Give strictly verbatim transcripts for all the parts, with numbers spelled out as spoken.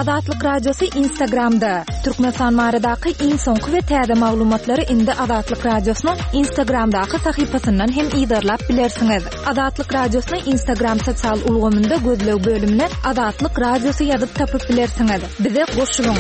Adatlyk Radiosu Instagramda. Türkmenistan maradaky iň soňky we täze maglumatlary indi Adatlyk Radiosynyň Instagramdaky sahypasyndan hem ýydarlap bilersiňiz. Adatlyk Radiosynyň Instagram sosial ulgamynda gözlew bölümine Adatlyk Radiosu ýazyp tapyp bilersiňiz. Bize goşulyň.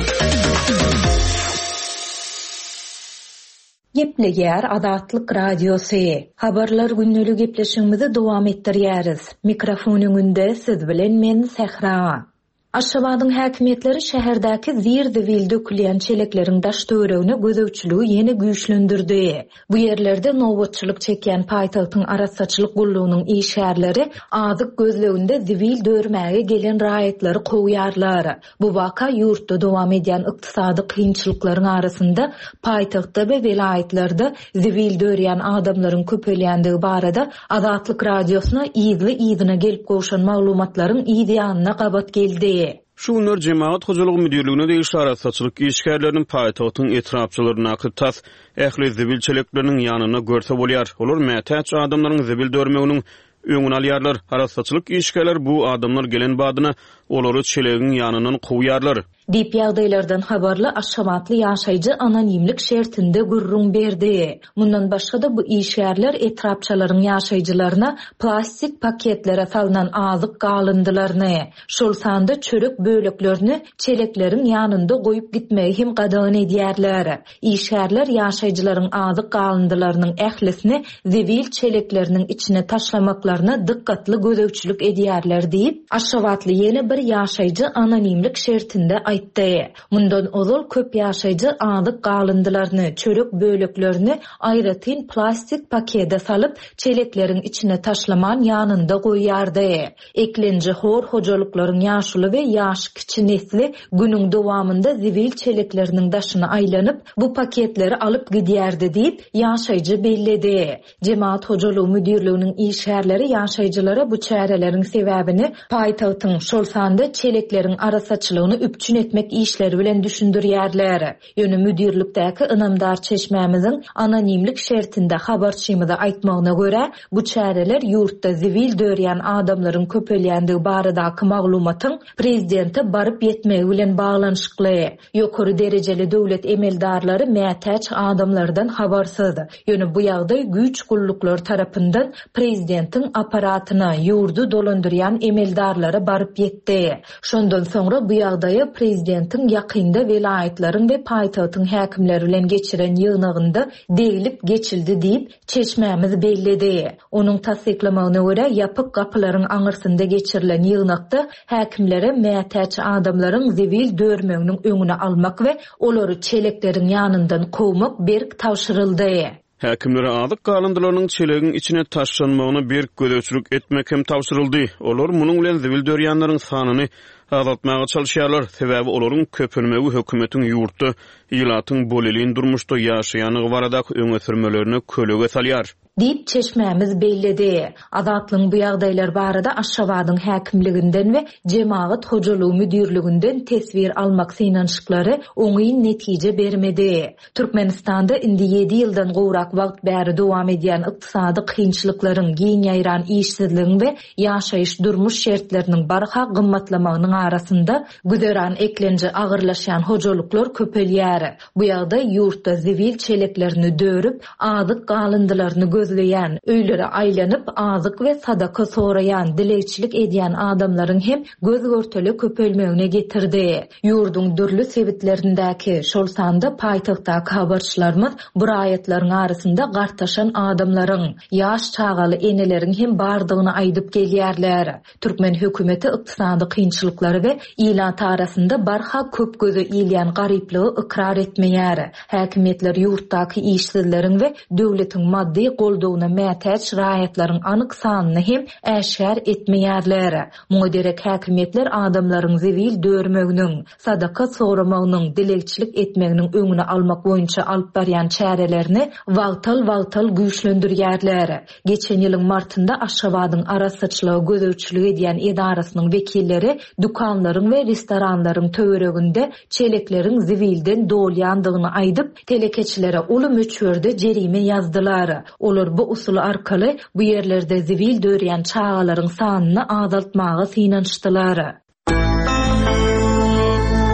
Gepleger Adatlyk Radiosu. Habarlar günnälik gepleşigimizi dowam etdirýäris. Mikrofonyň önünde siz bilen men Sehra. Aşgabatyň häkimetleri şäherdäki zir-divil dökülýän çelekleriň daş töweregine gözewçiligi ýene güýçlendirdi. Bu ýerlerde nowatçylyk çekýän paýtagtyň arassaçylyk gullugynyň işgärleri azyk gözleginde zivil dörmäge gelen raýatlary goýýarlar. Bu waka ýurtda dowam edýän ykdysady kynçylyklaryň arasynda paýtagtda we vilayetlerde zivil dörýän adamlaryň köpelýändigi barada Adatlyk Radiosyna ýygy-ýygyna gelip goşan maglumatlaryň ýygyanyna gabat geldi. Şu günler Cemaat Hocalygy Müdürligine de işaret saçylyk işgärleriniň paýtagtyň etrapçylaryna kytas ähli zibil çelekleriniň ýanyna görse bolýar. Olar mätäç adamlaryň zibil dörmeginiň öňüni alýarlar. Arassaçylyk işgärler bu adamlar gelen badyna olary çelegiň ýanynyň goýýarlar. Dip ýagdaýlardan habarly Aşgabatly ýaşaýjy anonimlik şertinde gurrun berdi. Mundan başga da bu işgärler etrapçylaryň ýaşaýjylaryna plastik paketlere salynan azyk galyndylaryny, şol sanda çörek böleklerini çelekleriň ýanynda goýup gitmegi hem gadan edýärler. İşgärler ýaşaýjylaryň azyk galyndylarynyň ählisini zivil çelekleriniň içine taşlamaklaryna dikkatli gözewçilik edýärler diýip Aşgabatly ýene bir ýaşaýjy anonimlik şertinde aýtdy. Mundan ozal köp ýaşaýjy azyk galyndylaryny, çörek böleklerini aýratyn plastik pakede salyp çelekleriň içine taşlaman ýanynda goýýardy. Eklenji hor hojalyklaryň ýaşuly we ýaş kiçi nesli günüň dowamında zivil çelekleriniň daşyna aýlanyp bu paketleri alyp gidýärdi diýip ýaşaýjy belledi. Cemaat Hojalygy Müdürliginiň işgärleri ýaşaýjylara bu çäreleriň sebäbini paýtagtyň şol sanda çelekleriň arassaçylygyny üpçün etmek işleri bilen düşündürýärler. Ýöne müdürlikdäki ynamdar çeşmämiziň anonimlik şertinde habarçymyda aýtmagyna görä, bu çäreler ýurtda zivil dörýän adamlaryň köpelýändigi baradaky maglumatyň prezidente baryp ýetmegi bilen baglanşykly. Ýokary derejeli döwlet emeldarlary mätäç adamlardan habarsyz. Ýöne bu ýagdaý güýç gulluklar tarapyndan prezidentiň aparatyna ýurdu dolandyrýan emeldarlara baryp ýetdi. Şondan soňra bu ýagdaýa prezidentiň ýakynda vilayetlaryň we paýtagtyň häkimleri bilen geçiren ýygnagynda degilip geçildi diýip çeşmämiz belledi. Onuň tasdiklamagyna görä ýapyk gapylaryň aňyrsynda geçirilen ýygnakda häkimlere mätäç adamlaryň zivil dörmeginiň öňüne almak we olary çelekleriň ýanyndan gowmak berk tawşyryldy. Häkimlere azyk galyndylarynyň çelegiň içine taşlanmagyny berk gözewçilik etmek hem tawşyryldy. Olar munyň bilen zivil dörýänleriň sanyny azaltmaga çalışýarlar. Sebäbi olaryň köpürmegi hökümetiň ýurtda ýylatyň bolelin durmuşda ýaşaýanyny baradaky öňe sürmelerini kölege salýar. Dip çeşmämiz belledi. Adatlyň bu ýagdaýlar barada Aşgabatyň häkimliginden we Cemaat Hojalygy Müdürliginden tesbir almak synanşyklary oňy netije bermedi. Türkmenistanda indi ýedi ýyldan gowrak wagt bäri dowam edýän ykdysady kynçylyklaryň, giň ýaýran işsizligiň we ýaşaýyş durmuş şertleriniň barha gymmatlamagynyň arasynda güderan eklenji agyrlaşan hojalyklar köpelýär. Bu ýagdaý ýurtda zivil çeleklerini dörüp, azyk galyndylaryny gözleyen, öýlere aýlanyp azyk we sadaka soraýan, dilekçilik edýän adamlaryň hem göz görteli köpelmegine getirdi. Ýurduň dürli sebitlerindäki şol sanda paýtagtdaky habarçylarymyz bu raýatlaryň arasynda gartaşan adamlaryň, ýaş çagaly eneleriň hem bardygyny aýdyp gelýärler. Türkmen hökümeti ykdysady kynçylyklary we ýylat arasynda barha köp göze ilýän garypligi ikrar etmeýär. Häkimetler ýurtdaky işsizleriň we döwletiň maddi goldowyna mätäç raýatlaryň anyk sanyny hem äşgär etmeýärler. Muňa derek häkimetler adamlaryň zivil dörmeginiň, sadaka soramagynyň, dilekçilik etmeginiň öňüne almak boýunça alyp barýan çärelerini wagtal-wagtal güýçlendirýärler. Geçen ýylyň martynda Aşgabatyň arassaçylygy gözewçilik edýän edarasynyň wekilleri dukanlaryň we restoranlaryň töwereginde çelekleriň zivilden dolýandygyny aýdyp telekeçilere uly möçberde jerime ýazdylar. Olar bu usul arkaly bu ýerlerde zivil dörýän çağalaryň sanyny azaltmagy synanşdylar.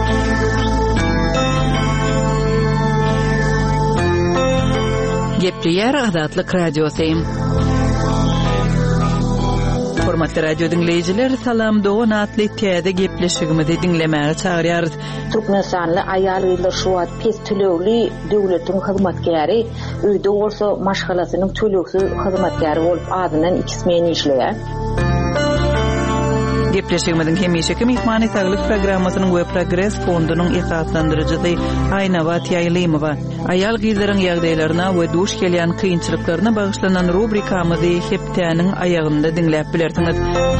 Gepleyer Azatlyk Radiosu. Hormatly radio dinleyijiler, salam dogan atly täze gepleşigimizi dinlemäge çagyrýarys. Türkmenistanly aýal ýyllar şu wagt pes tölegli döwletiň hyzmatkäri, öýde bolsa maşgalasynyň töleksiz hyzmatkäri bolup adynan ikismeni işleýär. Gepleşigimizin hemişeki mehmany saglyk programmasynyň we Progress fondunyň esaslandyrjysy Aýnabat Ýaýlymowa aýal gyzlaryň ýagdaýlaryna we duş gelýän kynçylyklaryna bagyşlanan rubrikamyzy hepdäniň aýagynda dinläp bilersiňiz.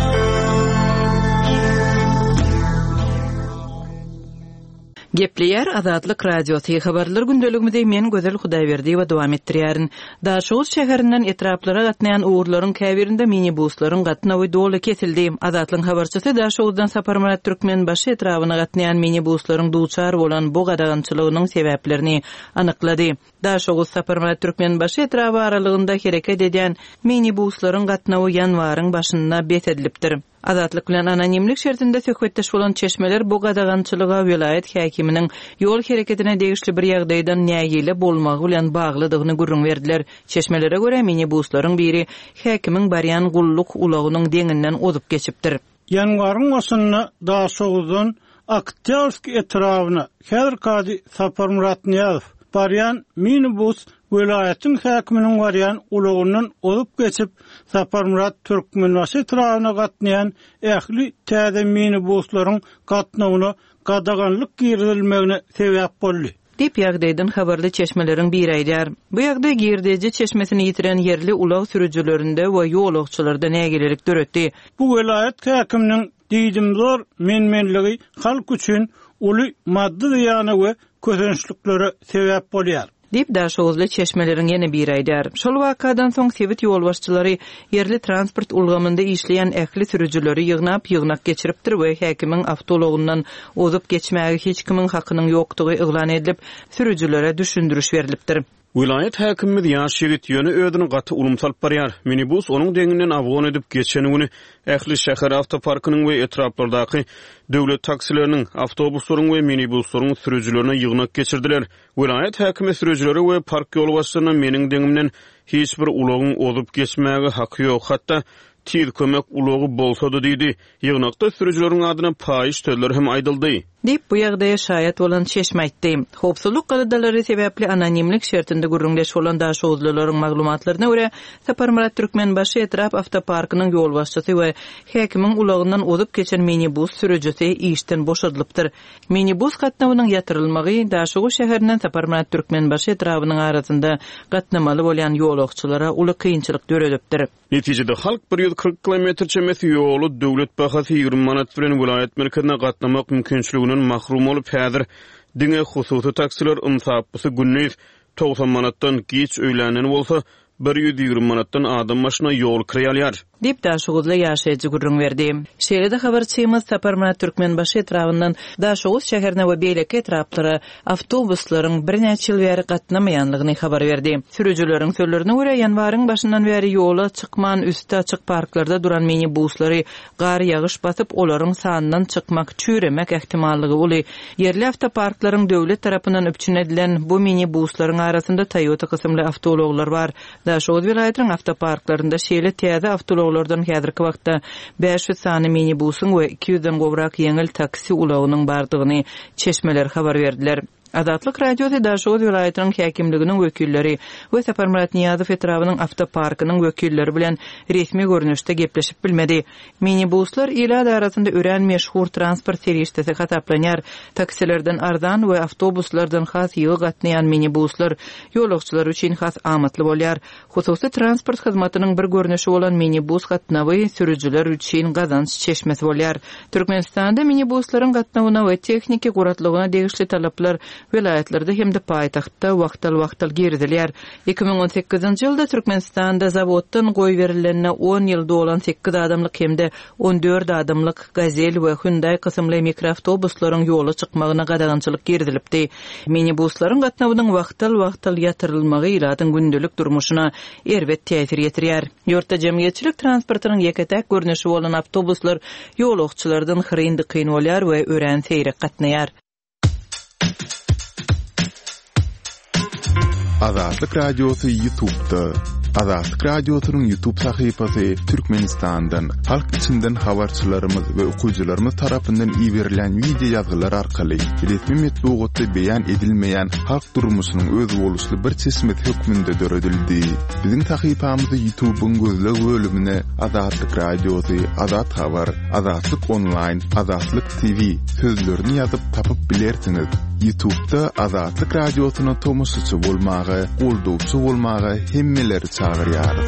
Gepleyer Azatlyk Radiosu habarlar gündeligimizde men Gözel Hudaýberdi we dowam etdirýärin. Daşoğuz şäherinden etraplara gatnaýan uğurlaryň käbirinde minibuslaryň gatnawy doly kesildi. Azatlyk habarçysy Daşoğuzdan Saparmurat Türkmenbaşy etrawyna gatnaýan minibuslaryň duçar bolan bu gadagançylygynyň sebäplerini anyklady. Daşoğuz Saparmurat Türkmenbaşy etrawy aralygynda hereket edýän minibuslaryň gatnawy ýanwaryň başynda bet edilipdir. Azatlyk bilen anonimlik şertinde söhbetdeş bolan çeşmeler bu gadagançylyga vilayet häkiminiň ýol hereketine degişli bir ýagdaýdan näýile bolmagy bilen baglydygyny gurrun berdiler. Çeşmelere görä minibuslaryň biri häkimiň barýan gulluk ulagynyň deňinden ozup geçipdir. Ýanwaryň başynda Daşoğuzdan Aktyavsk etrawyna Häzir Kady Saparmurat Niýazow barýan minibus Welaýatyň häkiminiň barýan ulagynyň ozup geçip Saparmurat Türkmenbaşy etrawyna gatnaýan ähli täze minibuslaryň gatnawyna gadaganlyk girilmegine sebäp boldy. Dip ýagdaýdan habarly çeşmeleriň biri aýdýar. Bu ýagdaý Girdeji çeşmesini ýitiren yerli ulag sürüjilerinde we ýolagçylarda nägelik döretdi. Bu welaýat häkiminiň diýdim zor menmenligi halk üçin uly maddi ýany we közençliklere sebäp bolýar. Dip Daşoğuzly çeşmeleriň ýene bir aýdýar. Şol wakadan soň Sewit ýolbaşçylary yerli transport ulgamynda işleýän ähli sürüjileri ýygnap ýygnak geçiripdir we häkimiň awtologyndan ozup geçmäge hiç kimiň hakynyň ýokdugy eglan edilip, sürüjilere düşündürüş berilipdir. Vilayet häkimimiz ýaş ýigit ýöne ödüni gaty ulum salyp barýar. Minibus onuň deňinden awgon edip geçeni güni ähli şäher awtoparkynyň we etraplardaky döwlet taksileriniň, awtobuslaryň we minibuslaryň sürüjilerine ýygnak geçirdiler. Vilayet häkimi sürüjileri we park ýolbaşçysyna meniň deňimden hiç bir ulagyň ozup geçmäge haky ýok, hatda tiz kömek ulagy bolsa da diýdi. Ýygnakda sürüjileriň adyna paýyş töller hem aýdyldy. Dip bu ýagdaýa şaýat bolan çeşme aýtdy. Howpsuzlyk galydalary sebäpli anonimlik şertinde gurrunleş bolan Daşoğuzlylaryň maglumatlaryna görä, Saparmurat Türkmenbaşy etrap awtoparkynyň ýolbaşçysy we häkimiň ulagyndan ozup geçen minibus sürüjisi işden boşadylypdyr. Minibus gatnawynyň ýatyrylmagy Daşoğuz şäherinden Saparmurat Türkmenbaşy etrawynyň arasynda gatnamaly bolan ýolagçylara uly kynçylyk döredipdir. Netijede halk bir ýüz kırk kilometr çemesi ýolu döwlet bahasy ýygrimi manat bilen vilayet merkezine gatnamak mümkinçiliginiň mahrum olup häzir diňe hususy taksiler ymsapysy günniz doksan manatdan giç öýlänen bolsa bir ýüz ýygrimi manatdan adam maşyna ýol kirýärler. Dip Daşoğuzly ýaşaýjy gurrun berdi. Şeýlede habarçymyz Saparmurat Türkmenbaşy etrawyndan Daşoğuz şäherine we beýleki etraplara awtobuslaryň birnäçe ýyl bäri gatnamaýanlygyny habar berdi. Sürüjileriň sözlerine görä ýanwaryň başyndan bäri ýola çykman üstü açyk parklarda duran minibuslary gar ýagyş basyp olaryň sanynyň çykmak çüremek ähtimallygy boly. Yerli awtoparklaryň döwlet tarapyndan öpçün edilen bu minibuslaryň arasynda Toyota kysymly awtologlar bar. Daşoğuz vilayetiniň awtoparklarynda şeýle täze awtolog Ýollardan häzirki wagtda beş yüz sany minibusyň we iki yüzden gowrak ýeňil taksi ulagynyň bardygyny çeşmeler habar berdiler. Azatlyk Radiosu Daşoğuz vilayetiniň häkimliginiň wekilleri we Saparmurat Niýazow etrawynyň awtoparkynyň wekilleri bilen resmi görnüşde gepleşip bilmedi. Minibuslar ýylar arasynda ören meşhur transport serýetisi hataplanýar. Taksilerden arzan we awtobuslardan has ýygy gatnaýan minibuslar ýolagçylar üçin has amatly bolýar. Hususy transport hyzmatynyň bir görnüşi bolan minibus gatnawy sürüjiler üçin gazanç çeşmesi bolýar. Türkmenistanda minibuslaryň gatnawyna we texniki guratlygyna degişli talaplar vilayetlerde hem de paýtagtda wagtal-wagtal girdilýär. iki bin on sekizinji ýylda Türkmenistanda zawoddan goý berilenine on ýyl dolan sekiz adamlyk hem de on dört adamlyk Gazel we Hyundai kysymly mikroawtobuslaryň ýola çykmagyna gadagançylyk girdilipdi. Minibuslaryň gatnawynyň wagtal-wagtal ýatyrylmagy ýylatyň gündelik durmuşyna erbet täsir ýetirýär. Ýurtda jemgyýetçilik transportynyň ýeketäk görnüşi bolan awtobuslar ýolagçylardan hyryndy kyn bolýar we ören seýrek gatnaýar. Azatlyk Radiosu YouTube'da. Azatlyk Radiosu'nun YouTube sahypasy Türkmenistan'dan, halk içinden habarçylarymyz we okuwçylarymyz tarapyndan iýerilen video ýazgylar arkaly resmi metbuatda beýan edilmeýän halk durmuşynyň öz boluşly bir çeşmet hökmünde döredildi. Biziň sahypamyzy YouTube'un gözleg bölümine Azatlyk Radiosu, Azat Habar, Azatlyk Online, Azatlyk T V sözlerini ýazyp tapyp bilersiňiz. YouTube'da Azatlyk Radiosu'na tomusçy bolmagy, goldowçy bolmagy hemmeleri çağırýar.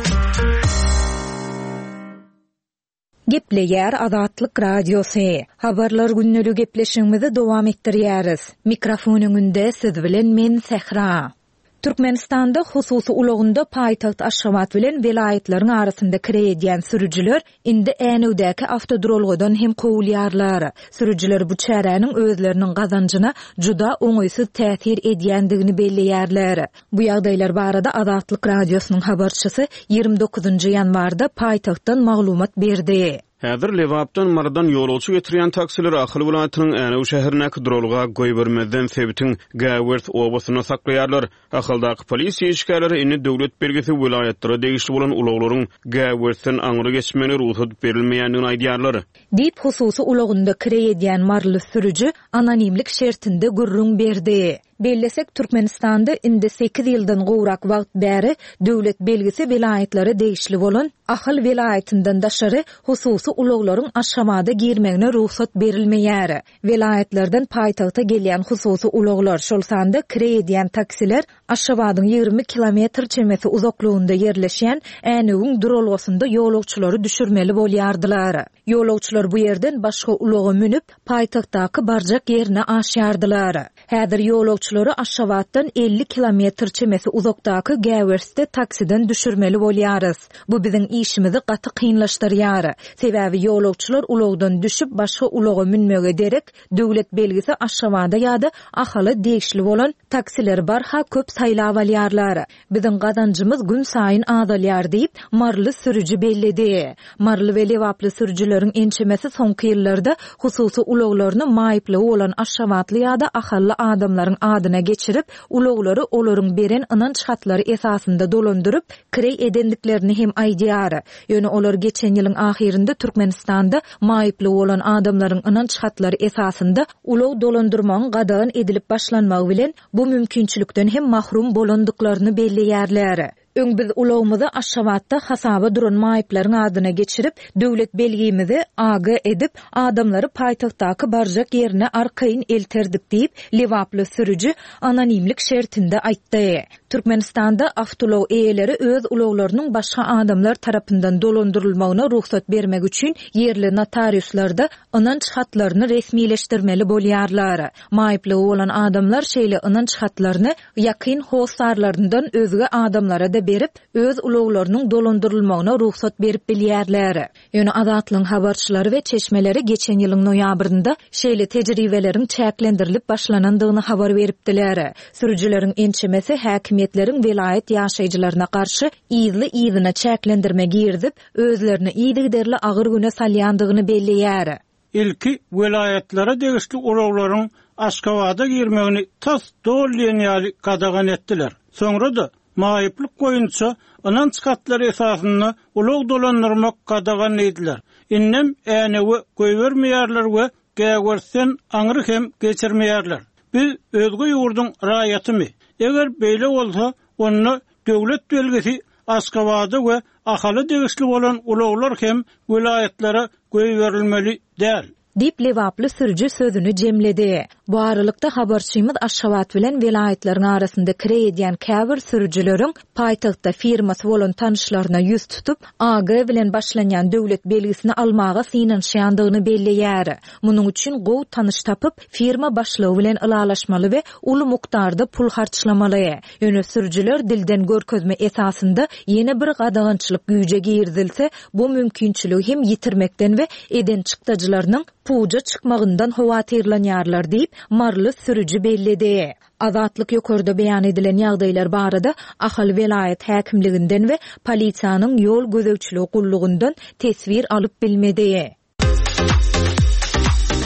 Gepleýär Azatlyk Radiosu. Habarlar günnäli gepleşigimizi dowam etdirýäris. Mikrofonyňynda siz bilen men Sehra. Türkmenistanda hususy ulagynda paýtaht Aşgabat bilen vilayetlaryň arasynda kirýän sürüjiler indi änewdäki awtodrolgadan hem gowulýarlar. Sürüjiler bu çäräniň özleriniň gazanjyna juda oňaýsyz täsir edýändigini belleýärler. Bu ýagdaýlar barada Azatlyk Radiosynyň habarçysy ýygrimi dokuzunçy ýanwarda paýtahtdan maglumat berdi. Häzir Lewapdan Mardan ýolçy getirýän taksiler Akyl vilayatynyň Änew şäherine drolga goý bermezden sebitiň Gäwert obasyna saklaýarlar. Akyldaky polisiýa işgärleri inni döwlet belgesi vilayatlara degişli bolan ulaglaryň Gäwertden aňyry geçmegine ruhsat berilmeýändigini aýdýarlar. Diýip hususy ulagynda kirýän marly sürüji anonimlik şertinde gurrun berdi. Bellesek Türkmenistanda indi sekiz ýyldan gowrak wagt bäri döwlet belgisi vilayatlary degişli bolan Akyl vilayatyndan daşary hususy ulaglaryň Aşgabada girmegine ruhsat berilmeýär. Vilayatlardan paýtagta gelýän hususy ulaglar şol sanda kirýän taksiler Aşgabadyň ýygrimi kilometr çemesi uzaklygynda ýerleşýän Änewiň drolgasynda ýolagçylary düşürmeli bolýardylar. Ýolagçylar bu ýerden başga ulaga münüp paýtagtdaky barjak ýerine aşýardylar. Häzir ýolagçylary Aşgabatdan elli kilometr çemesi uzakdaky Gäwertde taksiden düşürmeli bolýarys. Bu biziň işimizi gaty kynlaşdyrýar. Sebäbi ýolagçylar ulagdan düşüp başga ulaga münmege derek döwlet belgisi Aşgabada ýa-da ahaly degişli bolan taksiler bar ha köp saýlap alýarlar. Biziň gazanjymyz gün saýyn azalýar diýip marly sürüji belledi. Marly we lewaply sürüjileriň ençemesi soňky ýyllarda hususy ulaglaryny maýyply bolan Aşgabatly ýa-da ahaly adamlaryň adyna geçirip ulaglary olaryň beren ynanç hatlary esasynda dolandyryp kirey edendiklerini hem aýdýar. Ýöne olar geçen ýylyň ahirinde Türkmenistanda maýyply bolan adamlaryň ynanç hatlary esasynda ulag dolandyrmagyň gadagan edilip başlanmagy bilen bu mümkinçilikden hem mahrum bolandyklaryny belleýärler. Öň biz ulagymyzy Aşgabatda hasaba duran maýyplaryň adyna geçirip döwlet belgimizi aga edip adamlary paýtagtdaky barjak ýerine arkaýyn elterdik diýip lewaply sürüji anonimlik şertinde aýtdy. Türkmenistanda awtolaw eýeleri öz ulaglarynyň başga adamlar tarapyndan dolandyrylmagyna ruhsat bermek üçin ýerli notariuslarda ynanç hatlaryny resmileşdirmeli bolýarlar. Maýyply bolan adamlar şeýle ynanç hatlaryny ýakyn howsarlaryndan özge adamlara da berip öz ulaglarynyň dolandyrylmagyna ruhsat berip bilýärler. Ýöne Azatlyň habarçylary we çeşmeleri geçen ýylyň noýabrynda şeýle tejribeleriň çäklendirilip başlanandygyny habar beripdiler. Sürüjileriň ençemesi häkimetleriň vilayet ýaşaýjylaryna garşy ýyly ýylyna çäklendirme girdip özlerini ýyly-derli agyr güne salýandygyny belleýär. İlki vilayetlara degişli ulaglaryň Aşgabada girmegini tas dolýan gadagan etdiler. Soňra da maýyplyk goýunça ynanç hatlary esasynda ulag dolandyrmak gadagan ediler. Innem Änewi goýbermeýärler we Gäwertden aňyry hem geçirmeýärler. Biz özgü ýurduň raýatymy. Eger beýle bolsa, onu döwlet belgisi Aşgabada we ahaly degişli bolan ulaglar hem vilayetlere goýberilmeli däl. Dip lewaply sürüji sözünü jemledi. Bu aralykda habarçymyz Aşgabat bilen vilayetlaryň arasynda kirýän käbir sürüjileriň paýtagtda firmasy bolan tanışlaryna ýüz tutup A G bilen başlanýan döwlet belgisini almaga synanşýandygyny belleýär. Munyň üçin gow tanış tapyp firma başlygy bilen ylalaşmaly we uly mukdarda pul harçlamaly. Ýöne sürüjiler dilden görkezme esasynda ýene bir gadagançylyk güýje girdilse, bu mümkinçiligi hem ýitirmekden we eden çykdagylarynyň puja çykmagyndan howatyrlanýarlar diýip marly sürüji belledi. Azatlyk ýokarda beýan edilen ýagdaýlar barada Akyl vilayet häkimliginden we polisiýanyň ýol gözegçiligi gullugyndan tesvir alyp bilmedi.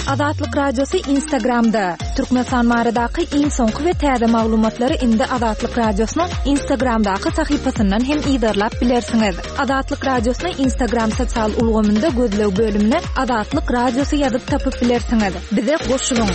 Azatlyk Radiosu Instagramda. Türkmenistan maradaky iň soňky we täze maglumatlary indi Azatlyk Radiosynyň Instagramdaky sahypasyndan hem ýydarlap bilersiňiz. Azatlyk Radiosynyň Instagram sosial ulgamynda gözlew bölümine Azatlyk Radiosu ýazyp tapyp bilersiňiz. Bize goşulyň.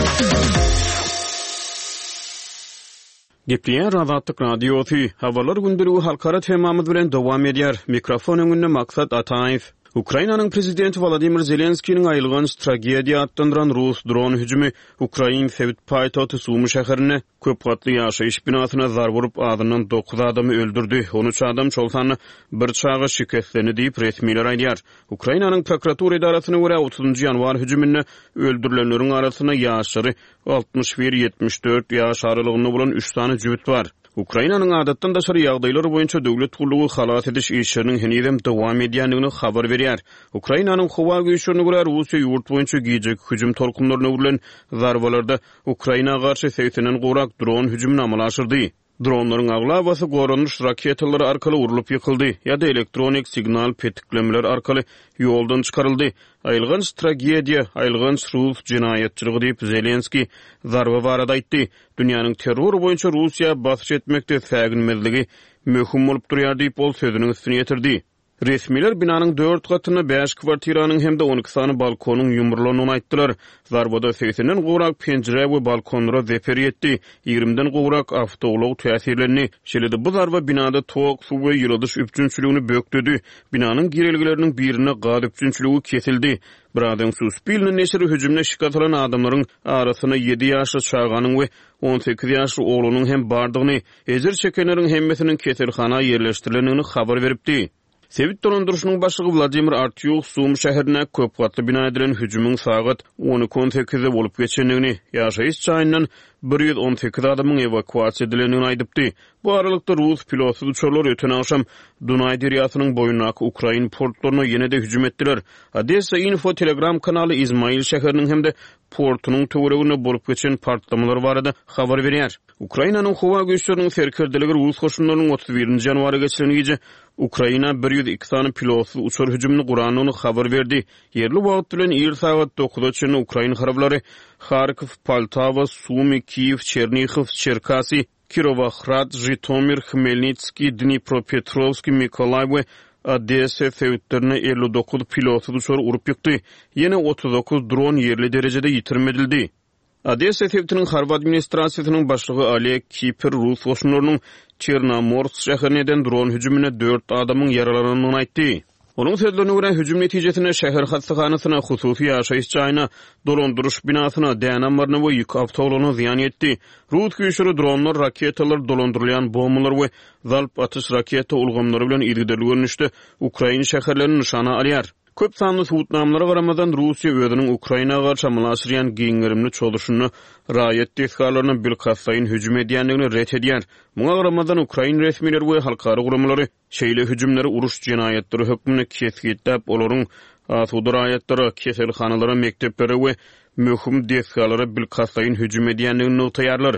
Gepleýär Azatlyk Radiosu habarlar gündeligi halkara temamyz bilen dowam edýär. Mikrofon öňünde Maksat Ataýew. Ukrainanyň prezidenti Volodymyr Zelenskiň aýylgan tragediýa atlandyran Rus dron hüjümi Ukraina Sewit paýtagty Sumy şäherine köp gatly ýaşaýyş binasyna zar borup adyndan dokuz adamy öldürdi. on üç adam çolsany bir çağa şikestlendi diýip resmiler aýdýar. Ukrainanyň prokuratura idarasyna görä otuzunçy ýanwar hüjüminde öldürilenleriň arasyna ýaşary altmış bir ýetmiş dört ýaş aralygyny bolan üç tane jüwit bar. Ukrainanyň adatdan daşary ýagdaýlary boýunça döwlet gullugy halat ediş işleriniň henüzem dowam edýändigini habar berýär. Ukrainanyň howa güýçlerine görä Russiýa ýurt boýunça giýjek hüjüm tolkunlaryna urulan zarbalarda Ukraina garşy seýtenen gorak dron hüjümini amal aşyrdy. Dronlaryň aglabasy goranyş raketalary arkaly urulup ýykyldy ýa-da elektronik signal petiklemeler arkaly ýoldan çykaryldy. Aýylgan tragediýa, aýylgan Rus jinaýatçylygy diýip Zelenski zarba barada aýtdy. Dünýäniň terror boýunça Russiýa basyş etmekde säginmezligi möhüm bolup durýar diýip ol sözüniň üstüne ýetirdi. Resmiler binanyň dört gatyny beş kwartiranyň hemde on iki sany balkonyň ýumurlanyny aýtdylar. Zarbada seýsenden gorak penjere we balkonlara zeper ýetdi. ýigrimden gorak awtolog täsirlerini. Şeýle bu zarba binada tok, suw we ýylydyş üpçünçiligini bökdüdi. Binanyň gireligleriniň birine gaz üpçünçiligi kesildi. Bradan Suspilni neşri hüjümne şikayetlanan adamlaryň arasyna ýedi ýaşly çağanyň we on sekiz ýaşly oglunyň hem bardygyny, ejir çekenleriň hemmesiniň keselhana ýerleşdirilenini habar beripdi. Sewit dolonduruşynyň başlygy Vladimir Artyuk Sumy şäherine köp gatly bina edilen hüjümüň sagat on iki on sekizde bolup geçendigini, ýaşaýyş çaýyndan bir ýüz on sekiz adamyň evakuasiýa edilenini aýdypdy. Bu aralykda Rus pilotly uçurlar öten akşam Dunay derýasynyň boýundaky Ukraina portlaryna ýene-de hüjüm etdiler. Odessa Info Telegram kanaly Izmail şäheriniň hemde portunyň töweregine bolup geçen partlamalar barada habar berýär. Ukrainanyň howa güýçleriniň serkerdeligi Rus goşunlarynyň otuz birinçi ýanwara geçenigi Ukraina bir ýüz iki sany pilotly uçur hüjümini guranyny habar berdi. Yerli wagt bilen ýer sagat dokuzda çyn Ukraina harablary Kharkiv, Poltava, Sumy, Kiýew, Chernihiv, Cherkasy, Kirovohrad, Zhytomyr, Khmelnytski, Dnipropetrovsk, Mykolaiv we Odessa sewitlerine elli dokuz pilotly uçur urup ýykdy. Ýene otuz dokuz dron yerli derejede ýitirmedildi. Odessa sewitiniň harba administrasiýasynyň başlygy Oleg Kiper Rus goşunlarynyň Çernomorsk şäherininden dron hüjümine dört adamyň yaralanyny aýtdy. Onun sözlerine göre hüjüm netijesinde şäher hastaxanasyna, hususy ýaşaýyş çaýyna, dolanduruş binasyna, dänamarna we ýük awtolugyna ziýan ýetdi. Rus güýçleri dronlar, raketalar, dolandyrylýan bombalar we zalp atyş raketa ulgamlary bilen ýergideli görnüşde Ukraina şäherlerini nişana alýar. Köp sanly suwutnamlara garamadan Russiýa özüniň Ukraina garşy amallaşdyrýan giňerimli çoluşyny raýat desgalaryna bilhassaýyn hüjüm edýändigini ret edýär. Muňa garamadan Ukraina resmileri we halkara guramalary şeýle hüjümleri uruş jinaýatlary hökmüne kesgitlap olaryň asuda raýatlary, keselhanalara, mekteplere we möhüm desgalara bilhassaýyn hüjüm edýändigini notaýarlar.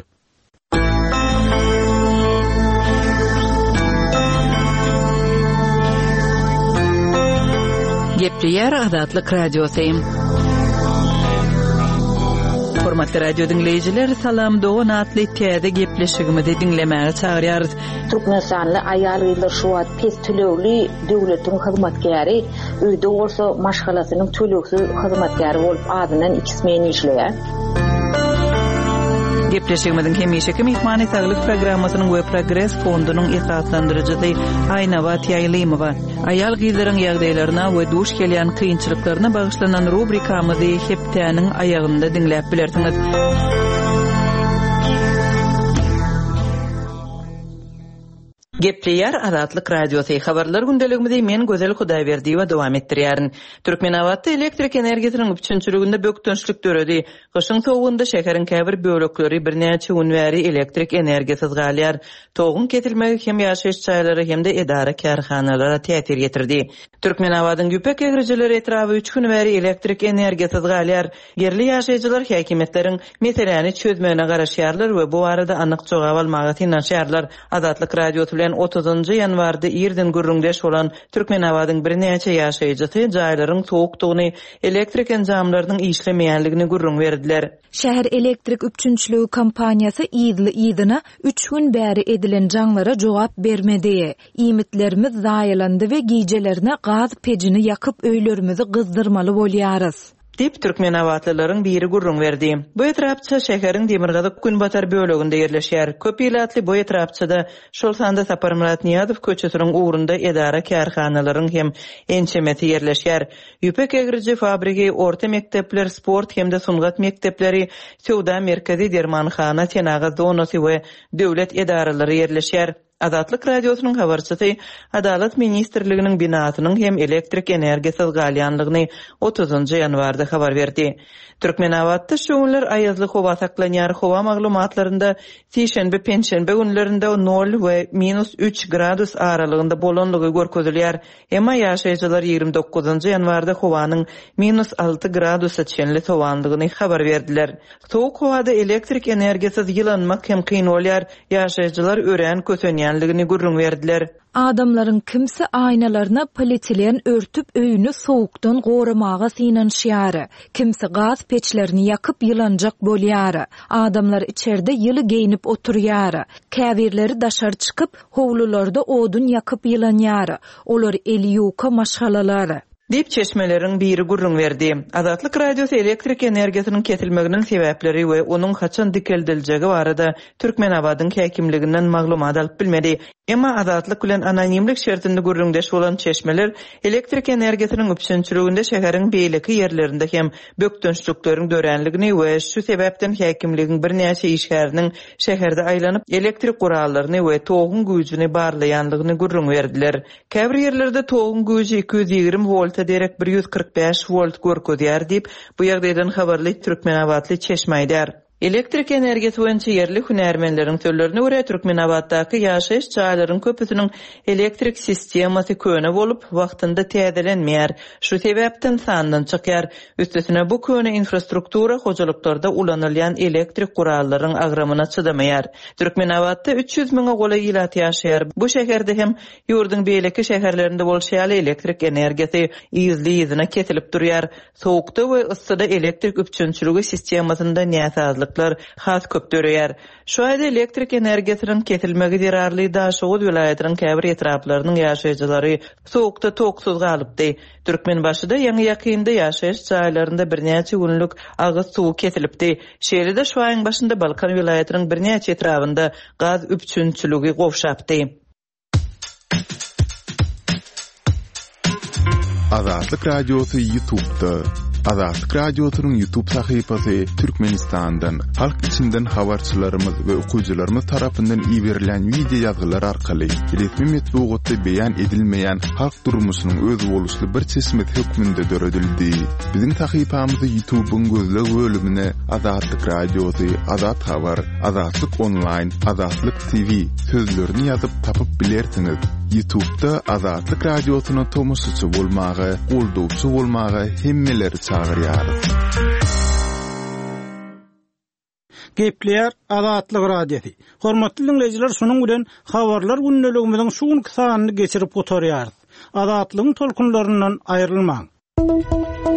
Gepleýär Azatlyk Radiosu. Hormatly radio dinleyijiler, salam dogan atly täze gepleşigimizi dinlemäge çagyrýarys. Türkmenistanly aýal ýyllar şu wagt pes tölegli döwletiň hyzmatkäri, öýde bolsa maşgalasynyň töleksiz hyzmatkäri bolup adynan iki ismeni işleýär. Gepleşigimiziň hemişeki mehmany saglyk programmasynyň we Progress fondunyň esaslandyrjysy Aýnawat Ýaýlymowa. Aýal gyzlaryň ýagdaýlaryna we duş gelýän kynçylyklaryna bagyşlanan rubrikamyzy hepdäniň aýagynda dinläp bilersiňiz. Gepleýär Azatlyk Radiosu habarlar gündeligimizi men Gözel Hudaýberdi we dowam etdirýärin. Türkmenawatda elektrik energiýasynyň üçünçiliginde bökdünçlik döredi. Gyşyň sowugynda şäheriň käbir bölekleri birnäçe gün bäri elektrik energiýasyz galýar. Toğun ketilmegi hem ýaşaýyş çaýlary hem de edara kärhanalara täsir ýetirdi. Türkmenawatyň ýüpek egrijileri etrafy üç gün bäri elektrik energiýasyz galýar. Yerli ýaşaýjylar häkimetleriň meseleni çözmegine garaşýarlar we bu arada anyk jogap almagy tynanşýarlar. Azatlyk Radiosu bilen otuzunjy ýanwarda ýerden gürrüňdeş bolan Türkmenabadyň bir näçe ýaşaýjysy jaýlaryň sowukdugyny, elektrik enjamlarynyň işlemeýänligini gürrüň berdiler. Şäher elektrik üpçünçlüğü kampaniýasy ýyly ýydyna üç gün bäri edilen jaňlara jogap bermedi. Imitlerimiz zaýalandy we gijelerine gaz pejini ýakyp öýlerimizi gyzdyrmaly bolýarys. Dip Türkmenabatlylaryň biri gurrun berdi. Bu etrapça şäheriň Demirgazyk Günbatar böleginde ýerleşýär. Köpýlatly bu etrapçada şol sanda Saparmurat Niýazow köçesiniň ugrunda edara kärhanalaryň hem ençemeti ýerleşýär. Ýüpek egirji fabrigi, orta mektepler, sport hemde sungat mektepleri, sowda merkezi dermanhana, tenaga zonasy we döwlet edaralary ýerleşýär. Azatlyk radiosynyň habarçysy Adalet ministrliginiň binasynyň hem elektrik energiýasy galyanlygyny otuzunjy ýanwarda habar berdi. Türkmenabatda şoňlar aýazly howa saklanýar. Howa maglumatlarynda sişenbe penşenbe günlerinde nol we minus üç gradus aralygynda bolanlygy görkezilýär. Emma ýaşaýjylar ýygrimi dokuzunjy ýanwarda howanyň minus alty gradusa çenli sowanlygyny habar berdiler. Soğuk howada elektrik energiýasy ýylanmak hem kyn bolýar. Ýaşaýjylar ören kösenýänligini gürrüň berdiler. Adamların kimse aynalarına polietilen örtüp öýüni sowukdan goramaga synanşýar. Kimse gaz peçlerini yakıp yılanjak bolýar. Adamlar içerde ýyly geyinip oturýar. Käbirleri daşar çykyp, howlularda odun yakıp yılanýar. Olar eli ýuka maşgalalar. Dip çeşmeleriň biri gurrun berdi. Azatlyk radiosu elektrik energiýasynyň kesilmeginiň sebäpleri we onuň haçan dikeldiljegi barada Türkmenabadyň häkimliginden maglumat alyp bilmedi. Emma Azatlyk bilen anonimlik şertinde gurrundeş bolan çeşmeler elektrik energiýasynyň üpçünçülüginde şäheriň beýleki ýerlerinde hem bökdönçlükleriň dörenligini we şu sebäpden häkimligiň bir näçe işgäriniň şäherde aýlanyp elektrik gurallaryny we togun güýjüni barlaýanlygyny gurrun berdiler. Käbir ýerlerde togun güýji iki yüz ýygrimi volt derek bir yüz kırk beş volt görkezýär diýip bu ýagdaýdan habarly Türkmenabatly Çeşmeýdär. Elektrik energiýasy boýunça ýerli hünärmenleriň sözlerine görä Türkmenabatdaky ýaşaýyş çaýlaryň köpüsiniň elektrik sistemasy köne bolup wagtynda täzelenmeýär. Şu sebäpden sandan çykýar. Üstesine bu köne infrastruktura hojalyklarda ulanylýan elektrik gurallaryň agramyna çydamaýar. Türkmenabatda üç yüz miňe gola ýylat ýaşaýar. Bu şäherde hem ýurdun beýleki şäherlerinde bolşýaly elektrik energiýasy ýyzly ýyzyna kesilip durýar. Sowukda we yssyda elektrik üpçünçüligi sistemasynda näsazlyk has köp döreýär. Şu aýda elektrik energiýasynyň kesilmegi derarly Daşowuz vilayatynyň käbir etraplarynyň ýaşaýjylary sowukda toksuz galypdy. Türkmenbaşyda ýaňy ýakynda ýaşaýyş çaýlarynda bir näçe günlük agyz suw kesilipdi. Şeýlede şu aýyň başynda Balkan vilayatynyň bir näçe etrabynda gaz üpçünçüligi gowşapdy. Azatlyk radiosu YouTube'da. Azatlyk radiosynyň YouTube sahypasy Türkmenistandan, halk içinden habarçylarymyz we okujylarymyz tarapyndan ýiberilen video ýazgylar arkaly resmi metbuatda beýan edilmeýän halk durmuşynyň öz boluşly bir çeşmet hökmünde döredildi. Biziň sahypamyzy YouTube'un gözleg bölümine Azatlyk radiosu, Azat habar, Azatlyk online, Azatlyk T V sözlerini ýazyp tapyp bilersiňiz. YouTube'da Azatlyk radiosyna tomusçy bolmagy, goldowçy bolmagy hemmeleri çağırýar. Gepler Azatlyk radiosu. Hormatly dinleyijiler, şonuň bilen habarlar günneligimiziň şu gün sanyny geçirip oturýar. Azatlygyň tolkunlaryndan aýrylmaň.